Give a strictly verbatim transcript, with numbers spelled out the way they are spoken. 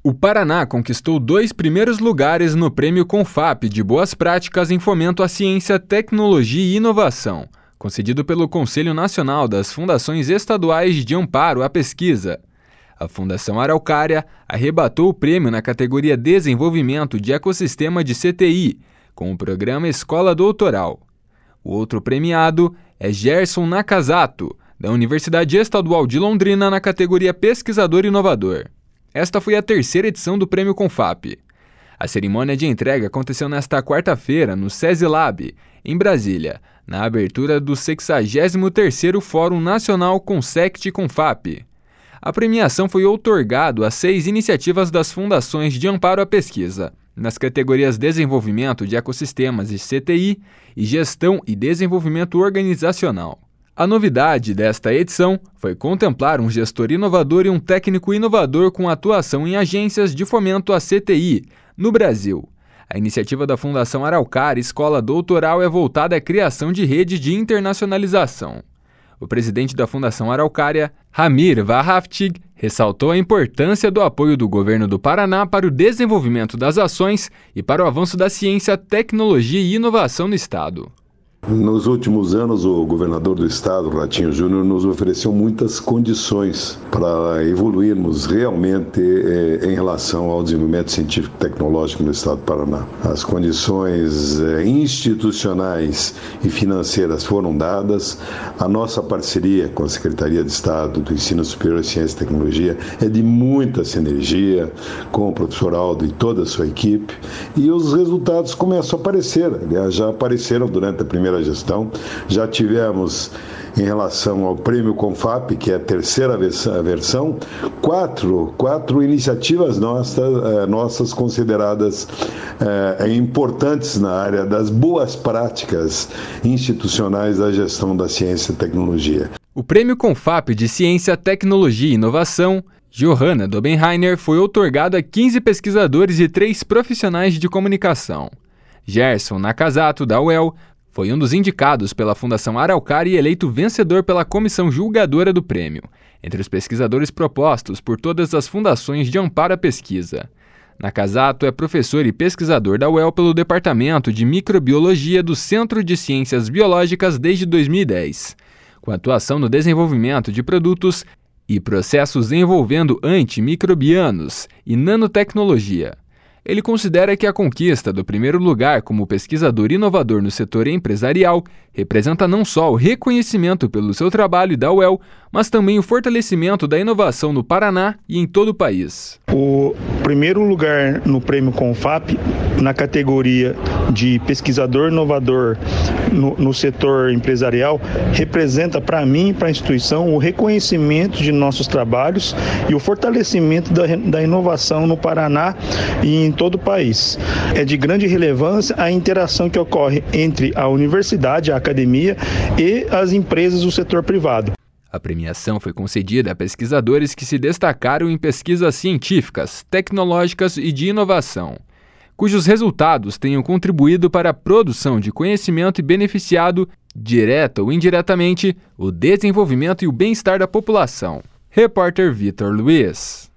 O Paraná conquistou dois primeiros lugares no Prêmio Confap de Boas Práticas em Fomento à Ciência, Tecnologia e Inovação, concedido pelo Conselho Nacional das Fundações Estaduais de Amparo à Pesquisa. A Fundação Araucária arrebatou o prêmio na categoria Desenvolvimento de Ecossistema de C T I, com o programa Escola Doutoral. O outro premiado é Gerson Nakazato, da Universidade Estadual de Londrina, na categoria Pesquisador Inovador. Esta foi a terceira edição do Prêmio Confap. A cerimônia de entrega aconteceu nesta quarta-feira no SESI-Lab, em Brasília, na abertura do sexagésimo terceiro Fórum Nacional Consect Confap. A premiação foi outorgada a seis iniciativas das Fundações de Amparo à Pesquisa, nas categorias Desenvolvimento de Ecossistemas e C T I e Gestão e Desenvolvimento Organizacional. A novidade desta edição foi contemplar um gestor inovador e um técnico inovador com atuação em agências de fomento à C T I, no Brasil. A iniciativa da Fundação Araucária Escola Doutoral é voltada à criação de rede de internacionalização. O presidente da Fundação Araucária, Ramir Warhaftig, ressaltou a importância do apoio do governo do Paraná para o desenvolvimento das ações e para o avanço da ciência, tecnologia e inovação no estado. Nos últimos anos, o governador do estado, Ratinho Júnior, nos ofereceu muitas condições para evoluirmos realmente eh, em relação ao desenvolvimento científico e tecnológico no estado do Paraná. As condições eh, institucionais e financeiras foram dadas. A nossa parceria com a Secretaria de Estado do Ensino Superior, Ciência e Tecnologia é de muita sinergia com o professor Aldo e toda a sua equipe, e os resultados começam a aparecer. Aliás, já apareceram durante a primeira gestão. Já tivemos, em relação ao Prêmio Confap, que é a terceira versão, quatro, quatro iniciativas nossas, nossas consideradas eh, importantes na área das boas práticas institucionais da gestão da ciência e tecnologia. O Prêmio Confap de Ciência, Tecnologia e Inovação, Johanna Dobenheiner, foi outorgado a quinze pesquisadores e três profissionais de comunicação. Gerson Nakazato, da U E L, foi um dos indicados pela Fundação Araucária e eleito vencedor pela comissão julgadora do prêmio, entre os pesquisadores propostos por todas as fundações de amparo à pesquisa. Nakazato é professor e pesquisador da U E L pelo Departamento de Microbiologia do Centro de Ciências Biológicas desde dois mil e dez, com atuação no desenvolvimento de produtos e processos envolvendo antimicrobianos e nanotecnologia. Ele considera que a conquista do primeiro lugar como pesquisador inovador no setor empresarial representa não só o reconhecimento pelo seu trabalho da U E L, mas também o fortalecimento da inovação no Paraná e em todo o país. O primeiro lugar no Prêmio Confap, na categoria de pesquisador inovador no, no setor empresarial, representa para mim e para a instituição o reconhecimento de nossos trabalhos e o fortalecimento da, da inovação no Paraná e em todo o país. É de grande relevância a interação que ocorre entre a universidade, a academia e as empresas do setor privado. A premiação foi concedida a pesquisadores que se destacaram em pesquisas científicas, tecnológicas e de inovação, cujos resultados tenham contribuído para a produção de conhecimento e beneficiado, direta ou indiretamente, o desenvolvimento e o bem-estar da população. Repórter Vitor Luiz.